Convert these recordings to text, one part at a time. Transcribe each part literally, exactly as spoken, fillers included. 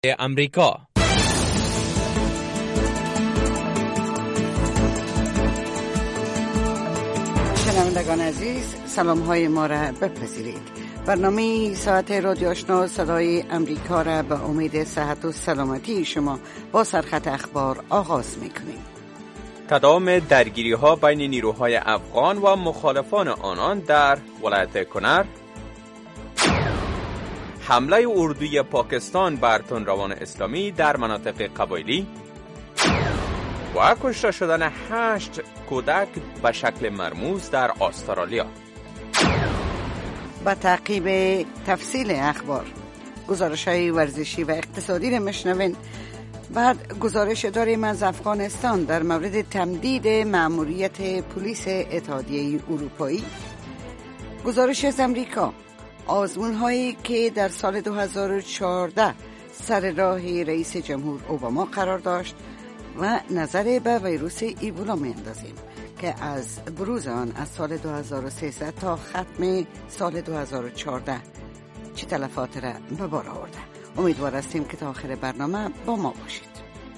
امریکا. شنوندگان عزیز، سلام های ما را بپذیرید. برنامه ساعت رادیو آشنا صدای امریکا را به امید صحت و سلامتی شما با سرخط اخبار آغاز میکنیم. تداوم درگیری ها بین نیروهای افغان و مخالفان آنان در ولایت کنر، حمله اردوی پاکستان بر تندروان اسلامی در مناطق قبایلی و کشته شدن هشت کودک به شکل مرموز در استرالیا. با تعقیب تفصیل اخبار، گزارش‌های ورزشی و اقتصادی را میشنوین. بعد گزارش داریم از افغانستان در مورد تمدید مأموریت پلیس اتحادیه اروپایی. گزارش از امریکا، آزمون‌هایی که در سال دو هزار و چهارده سر راه رئیس جمهور اوباما قرار داشت و نظر به ویروس ایبولا می‌اندازیم که از بروز آن از سال دو هزار و سیزده تا ختم سال دو هزار و چهارده چه تلفات را به بار آورده. امیدوار هستیم که تا آخر برنامه با ما باشید.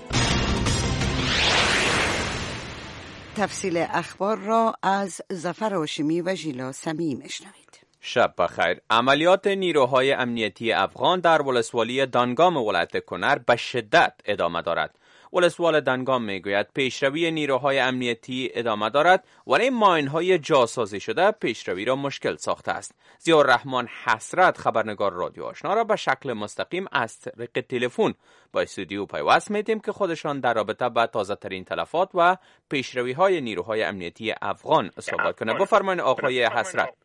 تفصیل اخبار را از ظفر هاشمی و ژیلا سمیعی میشنوید. شب بخیر. عملیات نیروهای امنیتی افغان در ولسوالی دانگام ولایت کنر به شدت ادامه دارد. ولسوال دانگام میگوید پیشروی نیروهای امنیتی ادامه دارد، ولی ماین‌های جاسازی شده پیشروی را مشکل ساخته است. ضیاءالرحمن حسرت خبرنگار رادیو آشنا را به شکل مستقیم از طریق تلفن با استودیو پیوست می‌دیم که خودشان در رابطه با تازه ترین تلفات و پیشروی های نیروهای امنیتی افغان صحبت کنند. بفرمایید آقای حسرت.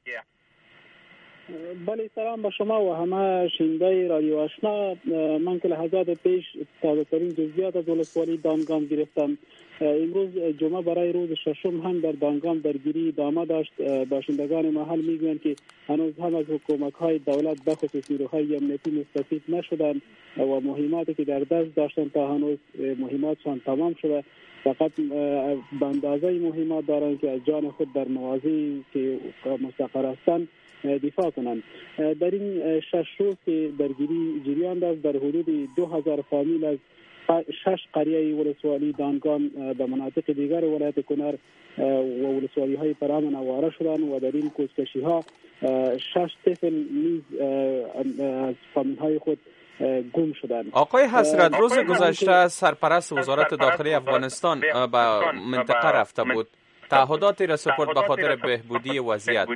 بله، سلام به شما و همه شنوندگان رادیو آشنا. من که لحظات پیش تازه ترین جزئیات از ولسوالی دانگام گرفتم. امروز جمعه برای روز ششم هم در دانگام درگیری ادامه داشت. باشندگان محل میگویند که هنوز هم از حکومت‌های دولت به خصوص نیروهای امنیتی مستفید نشدند و مهماتی که در دست داشتند تا هنوز مهماتشان تمام شده. فقط به اندازه مهمات دارند که از جان خود در مواضعی که مستقر هستند دفاع کنند. در این شش روز که درگیری جریان داشت، در حدود دو هزار فامیل از شش قریه ولسوالی دانگام به مناطق دیگر ولایت کنر و ولسوالی های پرامن آواره شدند و در این کوچکشی ها شش طفل نیز از فامیل های خود گم شدند. آقای حسرت، روز گذشته سرپرست وزارت داخلی افغانستان به منطقه رفته بود، تعهداتی را سپرد به خاطر بهبودی وضعیت.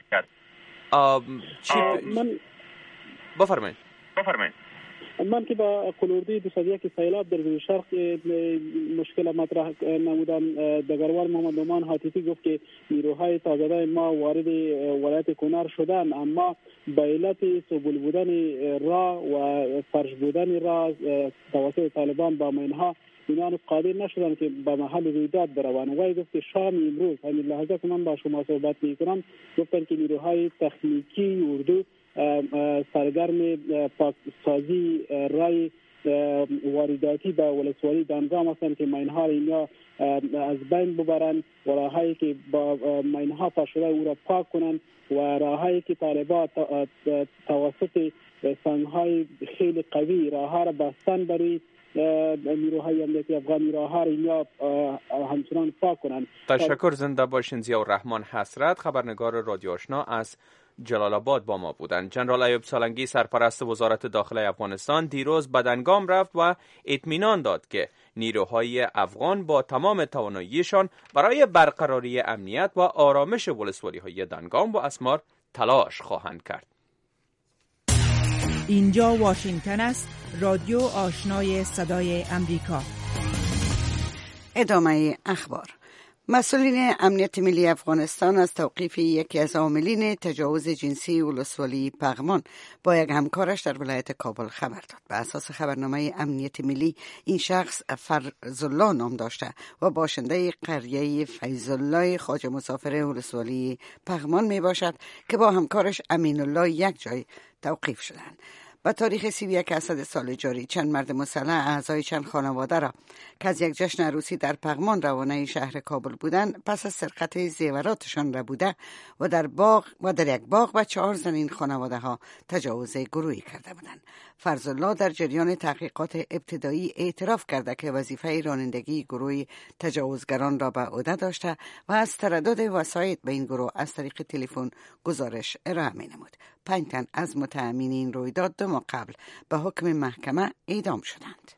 چی من بفرمایید. بفرمایید. من که با قلوردی دو صد و یک سیلاب در جنوب شرق مشکل مطرح نمودم، دگروار محمد نعمان حاتفی گفت که نیروهای تازه ما وارد ولایت کنر شدن، اما به علت سبل بودن راه و فرش بودن راه توسط طالبان با منها اینا قادر نشدن که به محل رویداد بروند. وای گفت که شام امروز همین لحظه که من با شما صحبت میکنم گفتن که نیروهای تکنیکی اردو سرگرم پاکسازی رای وارداتی به ولسوالی دانگام هستند که ماینها اینجا از بین ببرند و راههایی که با ماینها پر شده او را پاک کنند و راههایی که طالبان توسط سنگهای خیلی قوی راهها را بستن برای نیروهای امنیتی افغانی راهها را اینجا همچنان پاک کنند. تشکر. زنده باشین. ضیاءالرحمن حسرت خبرنگار رادیو آشنا از جلال آباد با ما بودند. جنرال ایوب سالنگی سرپرست وزارت داخلی افغانستان دیروز به دانگام رفت و اطمینان داد که نیروهای افغان با تمام تواناییشان برای برقراری امنیت و آرامش ولسوالی‌های دانگام و اسمار تلاش خواهند کرد. اینجا واشنگتن است، رادیو آشنای صدای امریکا. ادامه اخبار. مسئولین امنیت ملی افغانستان از توقیف یکی از عاملین تجاوز جنسی ولسوالی پغمان با یک همکارش در ولایت کابل خبر داد. به اساس خبرنامه امنیت ملی این شخص فرزالله نام داشته و باشنده قریه فیضالله خواجه مسافر ولسوالی پغمان می باشد که با همکارش امین الله یک جای توقیف شدند. و تاریخ سی و یک اسد سال جاری چند مرد مسلح اعضای چند خانواده را که از یک جشن عروسی در پغمان روانه شهر کابل بودند پس از سرقت زیوراتشان را بوده و در باغ و در یک باغ و چهار زن این خانواده ها تجاوز گروهی کرده بودند. فرزالله در جریان تحقیقات ابتدایی اعتراف کرده که وظیفه رانندگی گروه تجاوزگران را به عهده داشته و از تردد وسایط به این گروه از طریق تلفن گزارش ارائه می‌نمود. پنج تن از متهمین این رویداد دو ماه قبل به حکم محکمه اعدام شدند.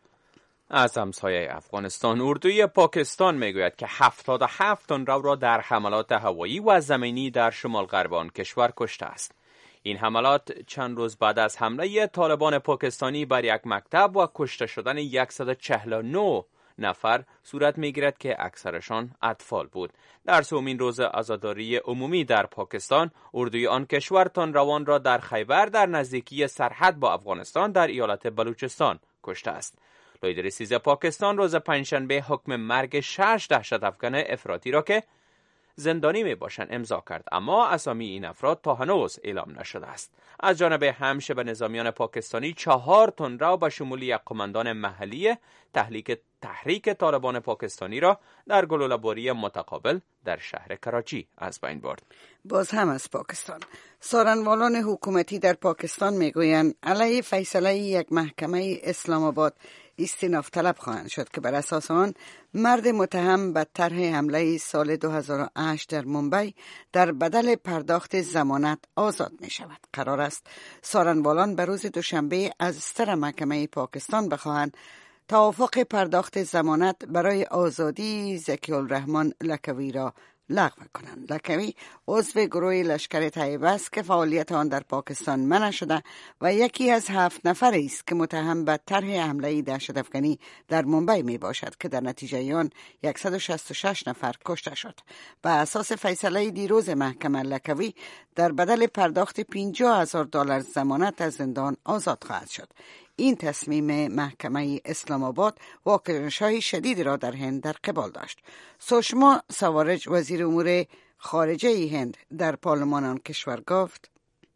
از همسایه افغانستان اردوی پاکستان میگوید که هفتاد و هفت تن رو را در حملات هوایی و زمینی در شمال غرب آن کشور کشته است. این حملات چند روز بعد از حمله طالبان پاکستانی بر یک مکتب و کشته شدن صد و چهل و نه نفر صورت میگیرد که اکثرشان اطفال بود. در سومین روز عزاداری عمومی در پاکستان، اردوی آن کشور تن روان را در خیبر در نزدیکی سرحد با افغانستان در ایالت بلوچستان کشته است. لوی سیزده پاکستان روز پنجشنبه حکم مرگ شش دهشت افغان افراطی را که زندانی می باشند امضا کرد، اما اسامی این افراد تا هنوز اعلام نشده است. از جانب هم شبه نظامیان پاکستانی چهار تن را به شمول یک قماندان محلی تحریک تحریک طالبان پاکستانی را در گلوله‌باری متقابل در شهر کراچی از بین برد. باز هم از پاکستان، سارنوالان حکومتی در پاکستان میگویند علیه فیصله یک محکمه اسلام آباد استیناف طلب خواهند شد که بر اساس آن مرد متهم به طرح حمله سال دو هزار و هشت در ممبئی در بدل پرداخت ضمانت آزاد می شود. قرار است سارنوالان به روز دوشنبه از سر محکمه پاکستان بخواهند توافق پرداخت ضمانت برای آزادی ذکی الرحمن لکوی را لغو کنند. لکوی عضو گروه لشکر طیبه است که فعالیت آن در پاکستان منع شده و یکی از هفت نفر است که متهم به طرح حمله دهشت افغانی در ممبئی می باشد که در نتیجه آن صد و شصت و شش نفر کشته شد. به اساس فیصله دیروز محکمه، لکوی در بدل پرداخت پنجاه هزار دلار ضمانت از زندان آزاد خواهد شد. این تصمیم محکمه اسلام آباد واکنش‌های شدید را در هند در قبال داشت. سشما سوارج وزیر امور خارجه هند در پارلمان آن کشور گفت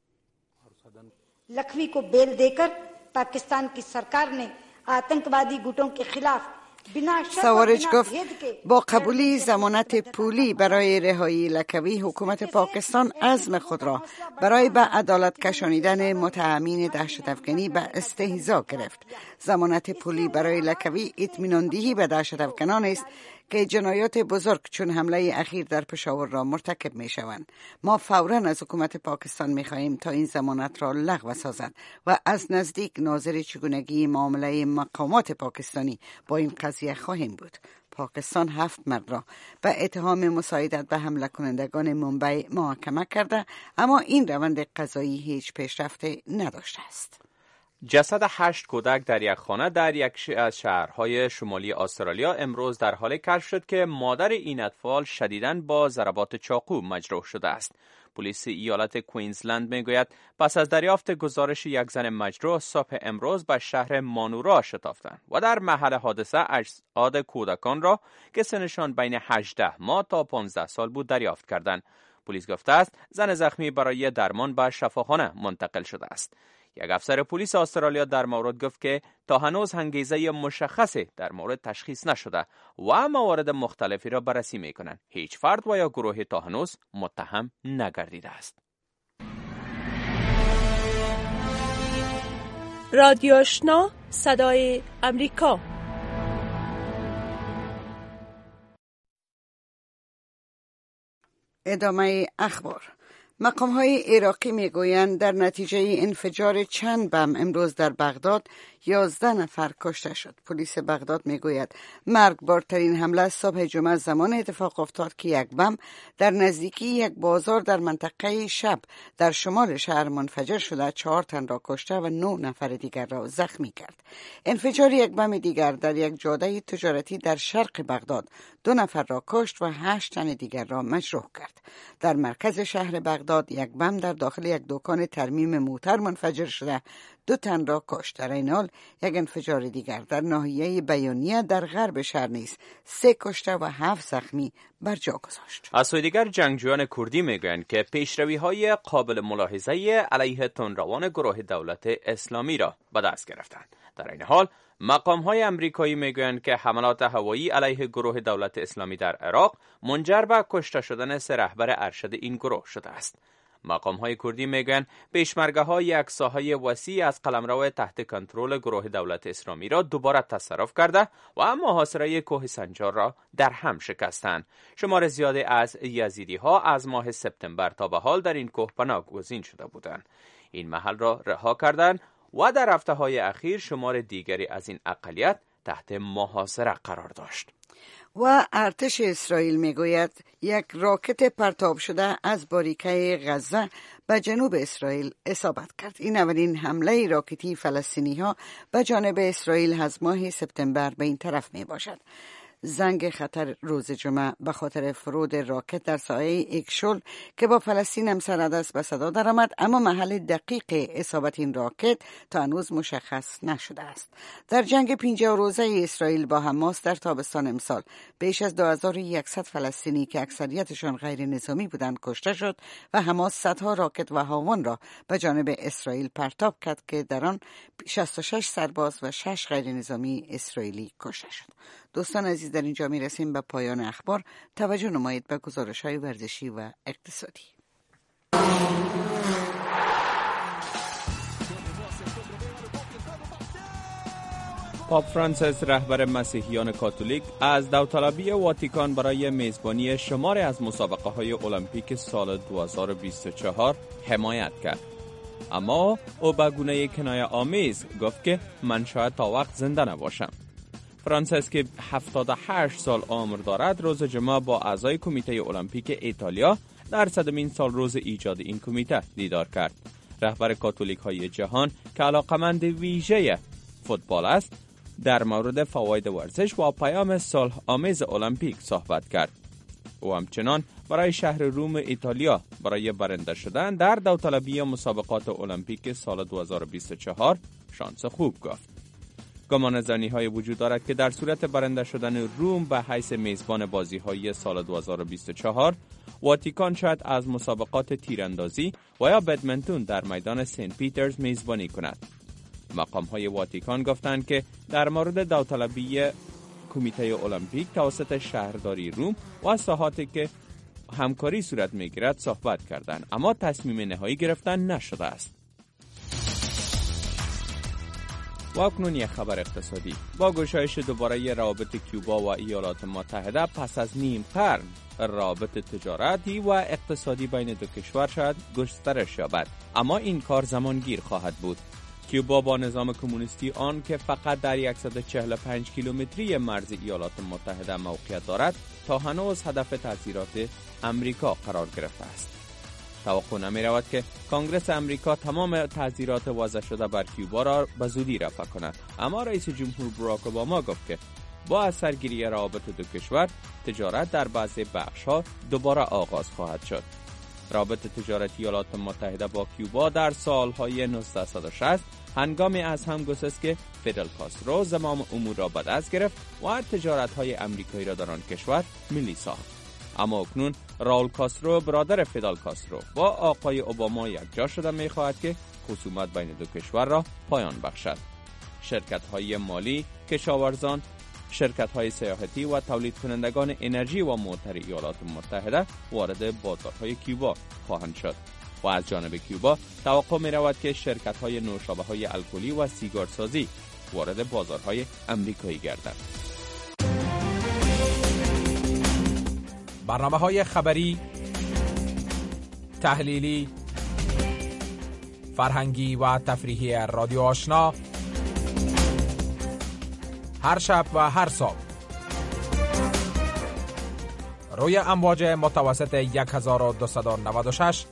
लखवी को बेल देकर पाकिस्तान की सरकार ने आतंकवादी गुटों के खिलाफ سوارج گفت با قبولی ضمانت پولی برای رهایی لکوی حکومت پاکستان عزم خود را برای به عدالت کشانیدن متهمین دهشت افغانی به استهزا گرفت. ضمانت پولی برای لکوی اطمینان دهی به دهشت افغانان است که جنایات بزرگ چون حمله اخیر در پشاور را مرتکب می شوند. ما فوراً از حکومت پاکستان می خواهیم تا این ضمانت را لغو سازد و از نزدیک ناظر چگونگی معامله مقامات پاکستانی با این قضیه خواهیم بود. پاکستان هفت مرد را به اتهام مساعدت به حمله کنندگان ممبئی محاکمه کرده، اما این روند قضایی هیچ پیشرفت نداشته است. جسد هشت کودک در یک خانه در یک از شهرهای شمالی استرالیا امروز در حال کشف شد که مادر این اطفال شدیداً با ضربات چاقو مجروح شده است. پلیس ایالت کوینزلند میگوید پس از دریافت گزارش یک زن مجروح صبح امروز به شهر مانورا شتافتند و در محل حادثه اجساد کودکان را که سنشان بین هجده ماه تا پانزده سال بود دریافت کردند. پلیس گفته است زن زخمی برای درمان به شفاخانه منتقل شده است. یک افسر پلیس استرالیا در مورد گفت که تا هنوز انگیزه مشخصی در مورد تشخیص نشده و موارد مختلفی را بررسی می‌کنند. هیچ فرد و یا گروهی تا هنوز متهم نگردیده است. رادیو آشنا صدای امریکا. ادامه اخبار. مقام‌های عراقی میگویند در نتیجه انفجار چند بم امروز در بغداد یازده نفر کشته شد. پلیس بغداد میگوید مرگبارترین حمله صبح جمعه زمان اتفاق افتاد که یک بم در نزدیکی یک بازار در منطقه شب در شمال شهر منفجر شده، چهار تن را کشته و نه نفر دیگر را زخمی کرد. انفجار یک بم دیگر در یک جاده تجارتی در شرق بغداد دو نفر را کشت و هشت تن دیگر را مجروح کرد. در مرکز شهر بغداد یک بم در داخل یک دکان ترمیم موتر منفجر شده، دو تن را کشت. در این حال یک انفجار دیگر در ناحیه بیانیه در غرب شهر نیز سه کشته و هفت زخمی بر جا گذاشت. از سوی دیگر جنگجویان کردی میگویند که پیشروی‌های قابل ملاحظه علیه تندروان گروه دولت اسلامی را به دست گرفتند. در این حال مقام‌های امریکایی میگویند که حملات هوایی علیه گروه دولت اسلامی در عراق منجر به کشته شدن سه رهبر ارشد این گروه شده است. مقام‌های کردی میگویند پیشمرگه‌ها یک ساحه وسیع از قلمرو تحت کنترل گروه دولت اسلامی را دوباره تصرف کرده و محاصره کوه سنجار را در هم شکستند. شمار زیادی از یزیدی‌ها از ماه سپتامبر تا به حال در این کوه پناه گزین شده بودند. این محل را رها کردند و در هفته‌های اخیر شمار دیگری از این اقلیت تحت محاصره قرار داشت. و ارتش اسرائیل میگوید یک راکت پرتاب شده از باریکه غزه به جنوب اسرائیل اصابت کرد. این اولین حمله راکتی فلسطینی ها به جانب اسرائیل از ماه سپتامبر به این طرف می باشد. زنگ خطر روز جمعه به خاطر فرود راکت در ساحه اکشول که با فلسطین همسرد است به صدا درآمد، اما محل دقیق اصابت این راکت تا هنوز مشخص نشده است. در جنگ پنجاه روزه اسرائیل با حماس در تابستان امسال بیش از دو هزار و صد فلسطینی که اکثریتشان غیر نظامی بودند کشته شد و حماس صدها راکت و هاون را به جانب اسرائیل پرتاب کرد که در آن شصت و شش سرباز و شش غیر نظامی اسرائیلی کشته شد. دوستان عزیز، در اینجا می رسیم به پایان اخبار. توجه نمایید به گزارش‌های ورزشی و اقتصادی. پاپ فرانسیس رهبر مسیحیان کاتولیک از داوطلبی واتیکان برای میزبانی شماری از مسابقه‌های المپیک سال دو هزار و بیست و چهار حمایت کرد. اما او به گونه کنایه آمیز گفت که من شاید تا وقت زنده نباشم. فرانسیس که هفتاد و هشت سال عمر دارد روز جمعه با اعضای کمیته المپیک ایتالیا در صدمین سال روز ایجاد این کمیته دیدار کرد. رهبر کاتولیک های جهان که علاقمند ویژه فوتبال است در مورد فواید ورزش و پیام صلح آمیز المپیک صحبت کرد. او همچنان برای شهر روم ایتالیا برای برنده شدن در داوطلبی مسابقات المپیک سال دو هزار و بیست و چهار شانس خوب گفت. گمانه‌زنی های وجود دارد که در صورت برنده شدن روم به حیث میزبان بازی های سال دو هزار و بیست و چهار واتیکان شاید از مسابقات تیراندازی و یا بدمنتون در میدان سنت پیترز میزبانی کند. مقام های واتیکان گفتند که در مورد داوطلبی کمیته المپیک توسط شهرداری روم و ساحاتی که همکاری صورت میگیرد صحبت کردند، اما تصمیم نهایی گرفتن نشده است. و اکنون یک خبر اقتصادی. با گشایش دوباره روابط کیوبا و ایالات متحده پس از نیم قرن، روابط تجارتی و اقتصادی بین دو کشور شاید گسترش یابد، اما این کار زمانگیر خواهد بود. کیوبا با نظام کمونیستی آن که فقط در صد و چهل و پنج کیلومتری مرز ایالات متحده موقعیت دارد تا هنوز هدف تعزیرات امریکا قرار گرفته است. توقع نمی رود که کنگره امریکا تمام تعزیرات وضع شده بر کیوبا را به زودی رفع کند، اما رئیس جمهور باراک اوباما گفت که با از سرگیری روابط دو کشور تجارت در بعضی بخش‌ها دوباره آغاز خواهد شد. روابط تجارتی ایالات متحده با کیوبا در سالهای نوزده شصت هنگامی از هم گسست که فیدل کاسترو زمام امور را به دست گرفت و تجارت‌های امریکایی را در آن کشور ملی ساخت. اما اکنون راول کاسترو برادر فیدل کاسترو با آقای اوباما یکجا شده می‌خواهد که خصومت بین دو کشور را پایان بخشد. شرکت‌های مالی، کشاورزان، شرکت‌های سیاحتی و تولید کنندگان انرژی و موتور ایالات متحده وارد بازارهای کیوبا خواهند شد و از جانب کیوبا توقع می‌رود که شرکت‌های نوشابه‌های الکلی و سیگارسازی وارد بازارهای امریکایی گردند. برنامه‌های خبری، تحلیلی، فرهنگی و تفریحی رادیو آشنا هر شب و هر صبح روی امواج متوسط یک هزار و دویست و نود و شش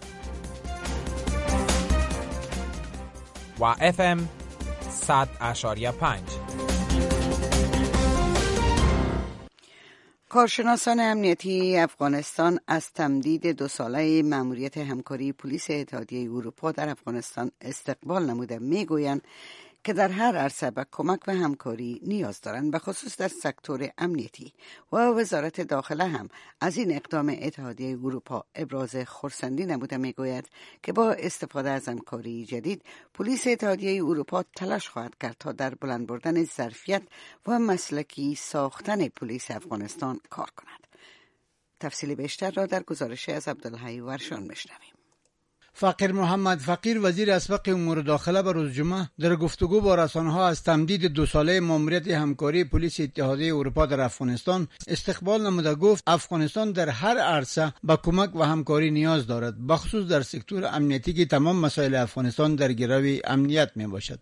و اف ام صد و پنج. کارشناسان امنیتی افغانستان از تمدید دو ساله مأموریت همکاری پلیس اتحادیه اروپا در افغانستان استقبال نموده. میگویند که در هر عرصه به کمک و همکاری نیاز دارند، به خصوص در سکتور امنیتی. و وزارت داخله هم از این اقدام اتحادیه اروپا ابراز خرسندی نموده. میگوید که با استفاده از همکاری جدید پلیس اتحادیه اروپا تلاش خواهد کرد تا در بلند بردن ظرفیت و مسلکی ساختن پلیس افغانستان کار کند. تفصیل بیشتر را در گزارش از عبدالحی ورشان میشنویم. فقیر محمد فقیر وزیر اسبق امور داخله به روز جمعه در گفتگو با رسانه‌ها از تمدید دو ساله ماموریت همکاری پلیس اتحادیه اروپا در افغانستان استقبال نموده. گفت افغانستان در هر عرصه به کمک و همکاری نیاز دارد، بخصوص در سکتور امنیتی که تمام مسائل افغانستان در گرو امنیت می باشد.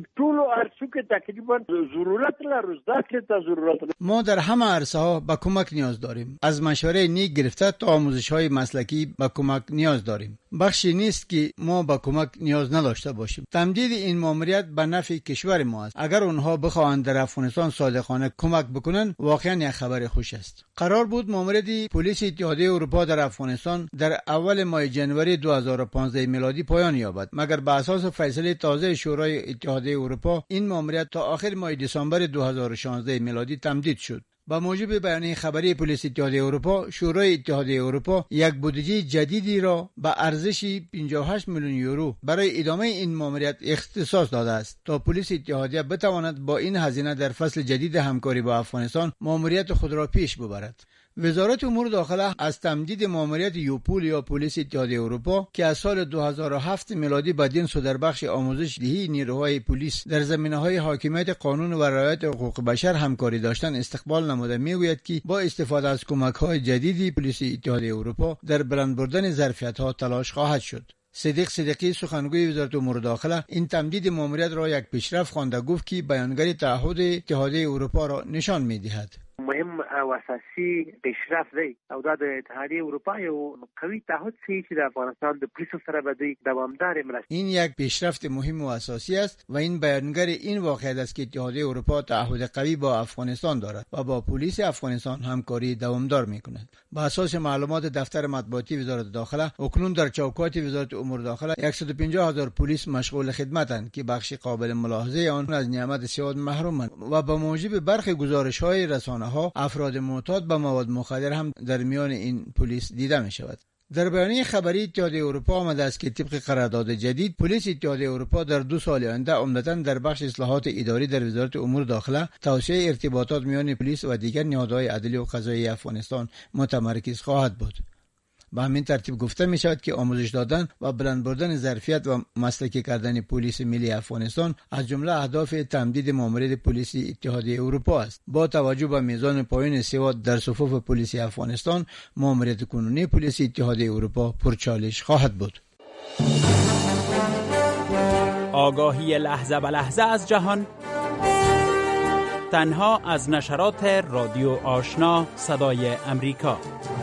ما در همه عرصه ها به کمک نیاز داریم، از مشوره نیک گرفته تا آموزش های مسلکی به کمک نیاز داریم. بخشی نیست که ما به کمک نیاز نداشته باشیم. تمدید این ماموریت به نفع کشور ما است. اگر اونها بخواهند در افغانستان صادقانه کمک بکنن، واقعا یک خبر خوش است. قرار بود ماموریت پلیس اتحادیه اروپا در افغانستان در اول ماه جنوری دو هزار و پانزده میلادی پایان یابد، مگر به اساس فیصله تازه شورای اتحادیه اروپا این ماموریت تا آخر ماه دسامبر دو هزار و شانزده میلادی تمدید شد. با موجب بیانیه خبری پلیس اتحادیه اروپا، شورای اتحادیه اروپا یک بودجه جدیدی را به ارزش پنجاه و هشت میلیون یورو برای ادامه این ماموریت اختصاص داده است تا پلیس اتحادیه بتواند با این هزینه در فصل جدید همکاری با افغانستان ماموریت خود را پیش ببرد. وزارت امور داخله از تمدید ماموریت یوپول یا پلیس اتحادیه اروپا که از سال دو هزار و هفت میلادی بدین سو در بخش آموزش دهی نیروهای پلیس در زمینه‌های حاکمیت قانون و رعایت حقوق بشر همکاری داشتن استقبال نموده. میگوید که با استفاده از کمک‌های جدیدی پلیس اتحادیه اروپا در بلند بردن ظرفیت‌ها تلاش خواهد شد. صدیق صدیقی سخنگوی وزارت امور داخله این تمدید ماموریت را یک پیشرفت خوانده. گفت که بیانگر تعهد اتحادیه اروپا را نشان می‌دهد. مهم او اساسي پیشرفت دی او دا د اتحادیه اروپا یو قوي تعهد سی چې د افغانستان د پولیسو سره به دی دوامدار مرسته. این یک پیشرفت مهم و اساسی است و این بیانگر این واقعیت است که اتحادیه اروپا تعهد قوی با افغانستان دارد و با پلیس افغانستان همکاری دوامدار می‌کند. با اساس معلومات دفتر مطبوعاتی وزارت داخله، اکنون در چوکات وزارت امور داخله صد و پنجاه هزار پلیس مشغول خدمتند که بخش قابل ملاحظه آن از نعمت سیاد محرومند و با موجب برخی گزارش‌های رسانه‌ها افراد معتاد به مواد مخدر هم در میان این پلیس دیده می شود. در بیانیه خبری اتحادیه اروپا آمده است که طبق قرارداد جدید پلیس اتحادیه اروپا در دو سال آینده عمدتاً در بخش اصلاحات اداری در وزارت امور داخله، توسعه ارتباطات میان پلیس و دیگر نهادهای عدلی و قضایی افغانستان متمرکز خواهد بود. به همین ترتیب گفته می شود که آموزش دادن و بلند بردن ظرفیت و مسلکی کردن پلیس ملی افغانستان از جمله اهداف تمدید ماموریت پلیس اتحادیه اروپا است. با توجه به میزان پایین سواد در صفوف پلیس افغانستان، ماموریت کنونی پلیس اتحادیه اروپا پرچالش خواهد بود. آگاهی لحظه به لحظه از جهان تنها از نشرات رادیو آشنا صدای امریکا.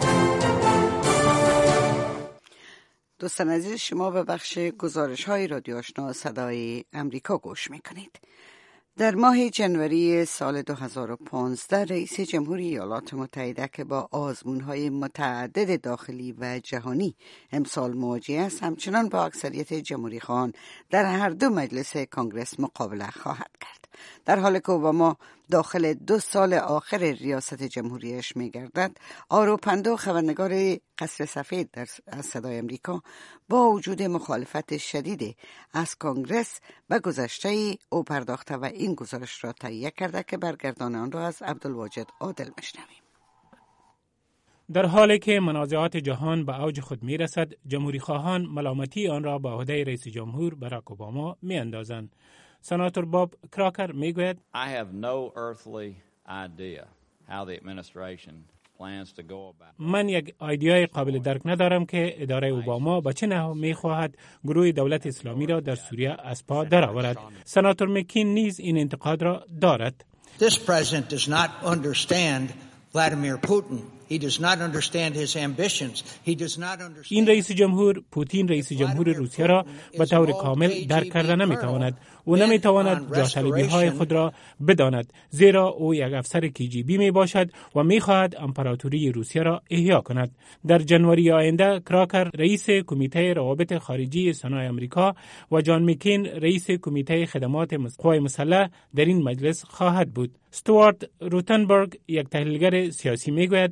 دوستان عزیز، شما به بخش گزارش های رادیو آشنا صدای امریکا گوش میکنید. در ماه جنوری سال دو هزار و پانزده رئیس جمهوری ایالات متحده که با آزمون‌های متعدد داخلی و جهانی امسال مواجه است، همچنان با اکثریت جمهوری خواهان در هر دو مجلس کانگرس مقابله خواهد کرد. در حالی که اوباما داخل دو سال آخر ریاست جمهوریش می‌گردد، آرو پندو خبرنگار قصر سفید در از صدای امریکا با وجود مخالفت شدید از کانگرس به گذشته او پرداخته و این گزارش را تهیه کرده که برگردان آن را از عبدالواجد عادل میشنویم. در حالی که منازعات جهان به اوج خود می رسد، جمهوری خواهان ملامتی آن را به عهده رئیس جمهور باراک اوباما می اندازند. سناتور باب کراکر می گوید I have no earthly idea how the administration plans to go about. من یک ایده‌ای قابل درک ندارم که اداره اوباما به چه نحو می خواهد گروه دولت اسلامی را در سوریه از پا درآورد. سناتور مکین نیز این انتقاد را دارد. This president does not understand Vladimir Putin این رئیس جمهور پوتین رئیس جمهور روسیه را به طور کامل درک کرده نمیتواند. او نمیتواند جاطلبی های خود را بداند، زیرا او یک افسر کی جی بی می باشد و میخواهد امپراتوری روسیه را احیا کند. در جنوری آینده کراکر رئیس کمیته روابط خارجی سنای آمریکا و جان مکین رئیس کمیته خدمات قوای مسلح در این مجلس خواهد بود. استوارت روتنبرگ یک تحلیلگر سیاسی میگوید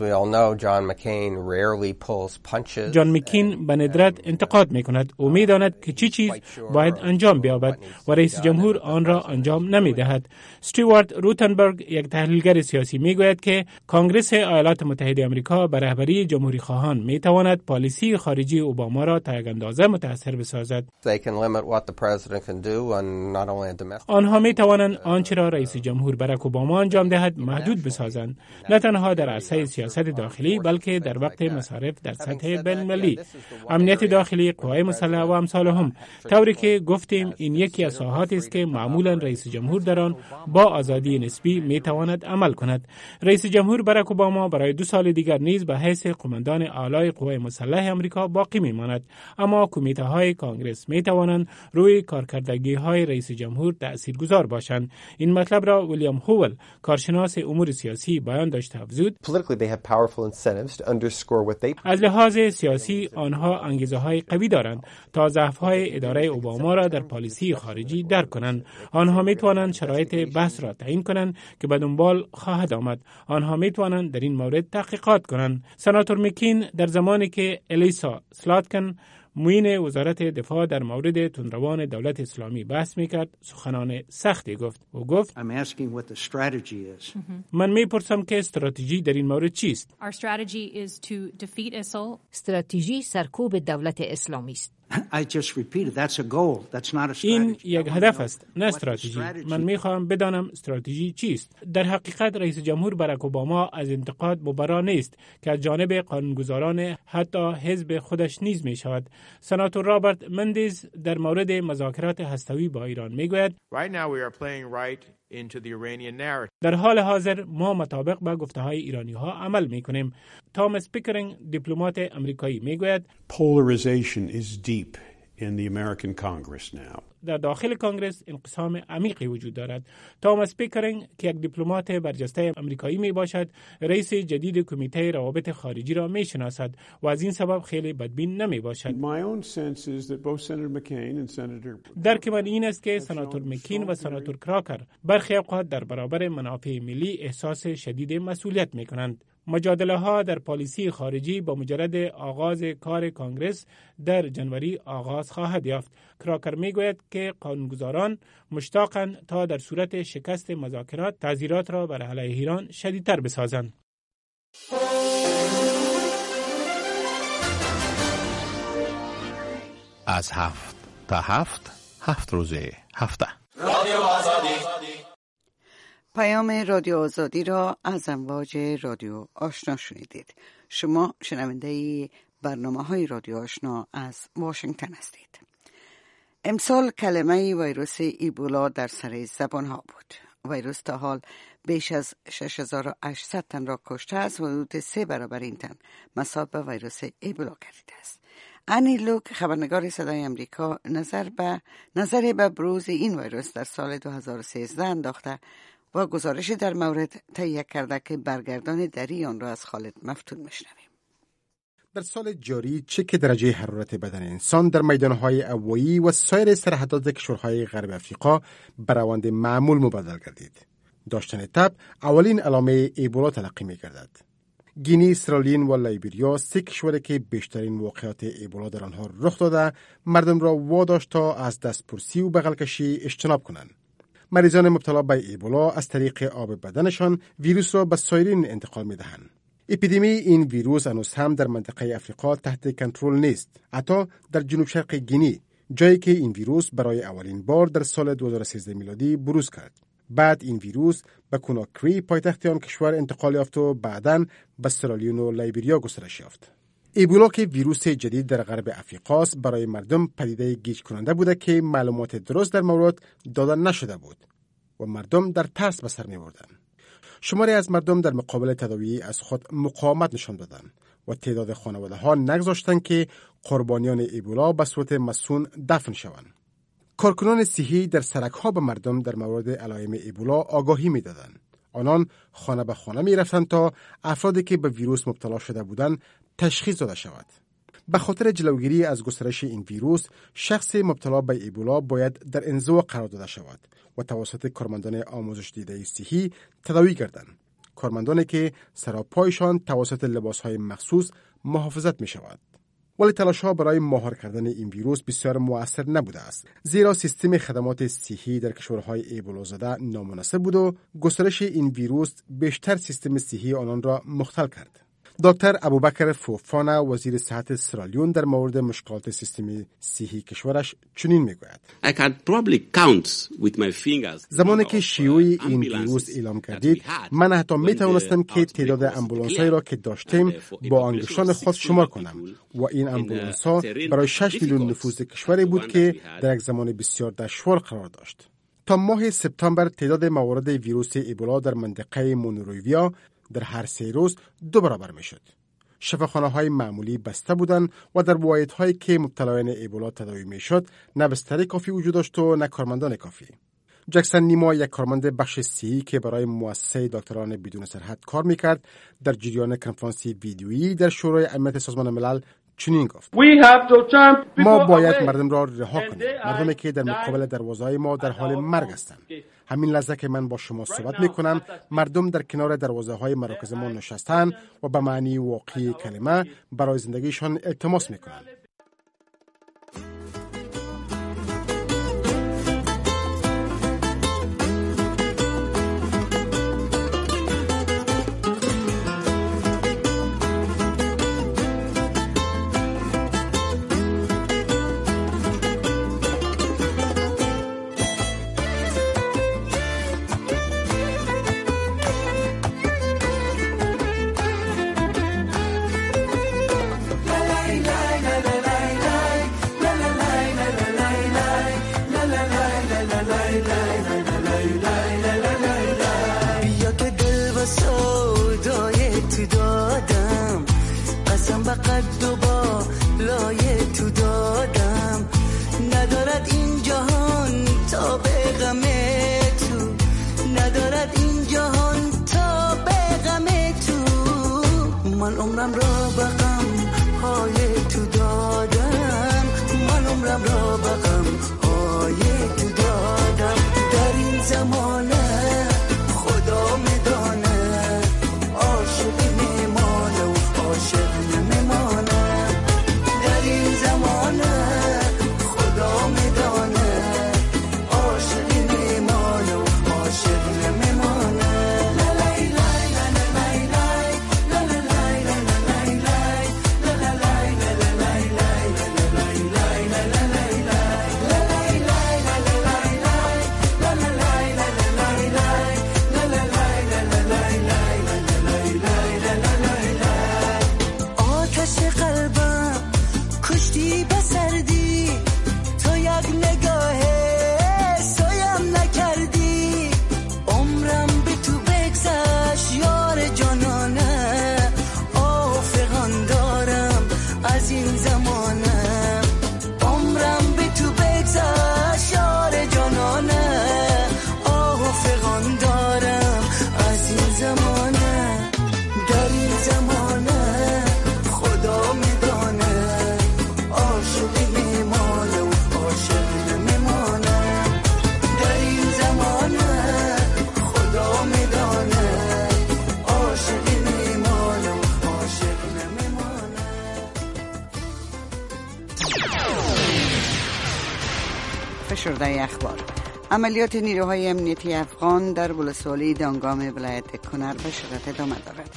جان مکین به ندرت انتقاد می کند. او می داند که چی چیز باید انجام بیابد و رئیس جمهور آن را انجام نمی دهد. استوارت روتنبرگ یک تحلیلگر سیاسی می گوید که کانگرس ایالات متحده آمریکا به رهبری جمهوری خواهان می تواند پالیسی خارجی اوباما را تا یک اندازه متاثر بسازد. آنها می توانند آنچه را رئیس جمهور باراک اوباما انجام دهد محدود بسازند، نه تنها در عرصه سیاست داخلی بلکه در وقت مصارف در سطح بین‌المللی، امنیت داخلی، قوای مسلح و امثالهم. طوری که گفتیم این یکی از ساحاتی است که معمولا رئیس جمهور در آن با آزادی نسبی می تواند عمل کند. رئیس جمهور باراک اوباما برای دو سال دیگر نیز به حیث قماندان اعلی قوای مسلح آمریکا باقی می ماند، اما کمیته های کانگرس می توانند روی کارکردگی های رئیس جمهور تاثیرگذار باشند. این مطلب را ویلیام هوول کارشناس امور سیاسی بیان داشته افزود: از لحاظ سیاسی آنها انگیزه های قوی دارند تا ضعف های اداره اوباما را در پالیسی خارجی درک کنند. آنها می توانند شرایط بحث را تعیین کنند که به دنبال خواهد آمد. آنها می توانند در این مورد تحقیقات کنند. سناتور مکین در زمانی که الیسا سلاتکن معین وزارت دفاع در مورد تندروان دولت اسلامی بحث میکرد سخنان سختی گفت. او گفت من میپرسم که استراتژی در این مورد چیست؟ استراتژی سرکوب دولت اسلامی است. این یک هدف است، نه استراتژی. من میخواهم بدانم استراتژی چیست. در حقیقت رئیس جمهور باراک اوباما از انتقاد مبرا نیست که از جانب قانونگذاران حتی حزب خودش نیز می شود. سناتور رابرت مندیز در مورد مذاکرات هسته‌ای با ایران میگوید در حال حاضر ما مطابق با گفته‌های ایرانی‌ها عمل می‌کنیم. تامس پیکرینگ دیپلمات آمریکایی میگوید polarization is deep in the American Congress now. در داخل کانگرس انقسام عمیقی وجود دارد. تامس پیکرینگ که یک دیپلمات برجسته آمریکایی می باشد، رئیس جدید کمیته روابط خارجی را می شناسد و از این سبب خیلی بدبین نمی باشد. درک من این است که سناتور مکین و سناتور کراکر برخی اوقات در برابر منافع ملی احساس شدید مسئولیت می کنند. مجادله ها در پالیسی خارجی با مجرد آغاز کار کانگرس در جنوری آغاز خواهد یافت. کراکر میگوید که قانونگذاران مشتاقند تا در صورت شکست مذاکرات تعزیرات را بر علیه ایران شدیدتر بسازند. از هفت تا هفت هفت روزه هفته رادیو آزادی. پیام رادیو آزادی را از امواج رادیو آشنا شنیدید. شما شنونده برنامه های رادیو آشنا از واشنگتن هستید. امسال کلمه ویروس ایبولا در سر زبان ها بود. ویروس تا حال بیش از شش هزار و هشتصد تن را کشته است و حدود سه برابر این تن مصاب به ویروس ایبولا گردیده است. انی لوک خبرنگار صدای امریکا نظر به نظر به بروز این ویروس در سال دو هزار و سیزده انداخته و گزارش در مورد تهیه کرده که برگردان دری آن را از خالد مفتون میشنویم. در سال جاری چک درجه حرارت بدن انسان در میدانهای هوایی و سایر سرحدات کشورهای غرب افریقا به روند معمول مبدل گردید. داشتن تب اولین علامه ایبولا تلقی می‌گردد. گینی، سرالین و لایبریا سه کشوری که بیشترین واقعات ایبولا در آنها رخ داده مردم را واداشت تا از دستپرسی و بغل‌کشی اجتناب کنند. مریضان مبتلا به ایبولا از طریق آب بدنشان ویروس را به سایرین انتقال می‌دهند. اپیدمی این ویروس هنوز هم در منطقه افریقا تحت کنترل نیست. حتی در جنوب شرق گینی، جایی که این ویروس برای اولین بار در سال دو هزار و سیزده میلادی بروز کرد. بعد این ویروس به کناکری پایتخت آن کشور انتقال یافت و بعداً به سرالیون و لایبریا گسترش یافت. ایبولا که ویروس جدید در غرب افریقا است برای مردم پدیده گیج کننده بوده که معلومات درست در مورد داده نشده بود و مردم در ترس به سر می‌بردند. شماری از مردم در مقابل تداوی از خود مقاومت نشان دادند و تعداد خانواده ها نگذاشتند که قربانیان ایبولا به صورت مسون دفن شوند. کارکنان صحی در سرک ها به مردم در مورد علائم ایبولا آگاهی می دادند. آنان خانه به خانه می رفتند تا افرادی که به ویروس مبتلا شده بودند تشخیص داده شود. به خاطر جلوگیری از گسترش این ویروس، شخص مبتلا به ایبولا باید در انزوا قرار داده شود و توسط کارمندان آموزش دیده صحی تداوی گردند. کارمندانی که سراپایشان توسط لباسهای مخصوص محافظت می شود. ولی تلاش‌ها برای مهار کردن این ویروس بسیار مؤثر نبوده است، زیرا سیستم خدمات صحی در کشورهای ایبولا زده نامناسب بود و گسترش این ویروس بیشتر سیستم صحی آنان را مختل کرد. دکتر ابوبکر فوفانا وزیر صحت سرالیون در مورد مشکلات سیستم صحی کشورش چنین میگوید: زمانی که شیوع این ویروس اعلام کردید، من حتی میتوانستم که تعداد امبولانس‌هایی را که داشتیم با انگشتان خود شمار کنم و این امبولانس‌ها برای شش میلیون نفوذ کشوری بود که در یک زمان بسیار دشوار قرار داشت. تا ماه سپتامبر تعداد موارد ویروس ایبولا در منطقه مونروویا در هر سه روز دو برابر می شد. شفاخانه‌های معمولی بسته بودند و در واحدهایی که مبتلایان ایبولا تداوی می شد نه بستر کافی وجود داشت و نه کارمندان کافی. جکسن نیما، یک کارمند بخش صحی که برای مؤسسه دکتران بدون سرحد کار می کرد، در جریان کنفرانس ویدیویی در شورای امنیت سازمان ملل چنین گفت: ما باید مردم را رها کنیم، مردمی که در مقابل دروازه‌های ما در حال مرگ هستند. همین لحظه که من با شما صحبت میکنم، مردم در کنار دروازه‌های مراکز ما نشستند و به معنی واقعی کلمه برای زندگیشان التماس میکنند. فشرده اخبار: عملیات نیروهای امنیتی افغان در ولسوالی دانگام ولایت کنر به شدت ادامه دارد.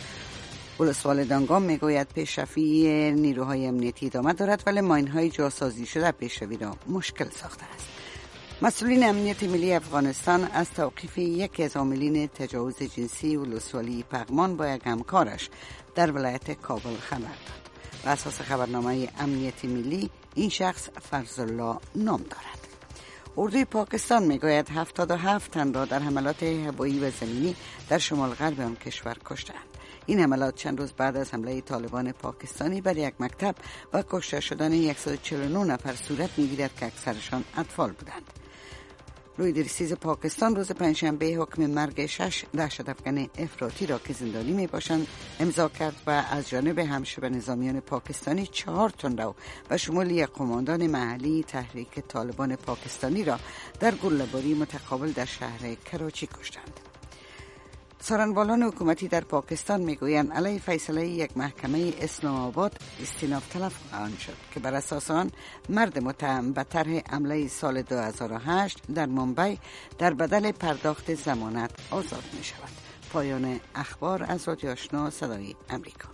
ولسوال دانگام میگوید پیشروی نیروهای امنیتی ادامه دارد، ولی ماین‌های جاسازی شده پیشروی را مشکل ساخته است. مسئولین امنیت ملی افغانستان از توقیف یکی از عاملین تجاوز جنسی ولسوالی پغمان با یک همکارش در ولایت کابل خبر داد. بر اساس خبرنامه امنیت ملی این شخص فرزالله نام دارد. اردوی پاکستان میگوید هفتاد و هفت تن را در حملات هوایی و زمینی در شمال غرب آن کشور کشتند. این حملات چند روز بعد از حمله طالبان پاکستانی بر یک مکتب و کشته شدن صد و چهل و نه نفر صورت میگیرد که اکثرشان اطفال بودند. روی درسیز پاکستان روز پنجشنبه حکم مرگ شش دهشت‌افکن افراطی را که زندانی می باشند امضا کرد و از جانب همشب نظامیان پاکستانی چهار تن رو و شمول یک قماندان محلی تحریک طالبان پاکستانی را در گله‌باری متقابل در شهر کراچی کشتند. سخنگوان حکومتی در پاکستان میگویند علیه فیصله یک محکمه اسلام آباد استیناف طلب خواهد شد که بر اساس آن مرد متهم به طرح حمله سال دو هزار و هشت در ممبئی در بدل پرداخت ضمانت آزاد می شود. پایان اخبار از رادیو آشنا صدای امریکا.